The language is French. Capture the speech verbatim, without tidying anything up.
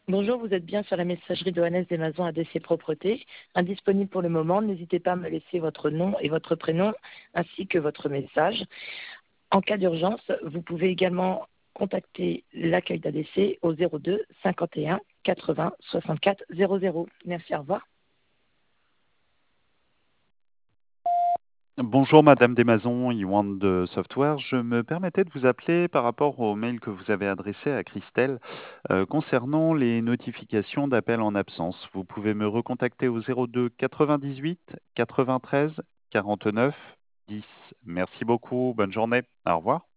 Bonjour, vous êtes bien sur la messagerie d'O N S des Maisons A D C Propreté. Indisponible pour le moment, n'hésitez pas à me laisser votre nom et votre prénom ainsi que votre message. En cas d'urgence, vous pouvez également contacter l'accueil d'A D C au zéro deux cinquante et un quatre-vingts soixante-quatre zéro zéro. Merci, au revoir. Bonjour Madame Desmazons, Iwan de Software. Je me permettais de vous appeler par rapport au mail que vous avez adressé à Christelle euh, concernant les notifications d'appel en absence. Vous pouvez me recontacter au zéro deux quatre-vingt-dix-huit quatre-vingt-treize quarante-neuf dix. Merci beaucoup, bonne journée, au revoir.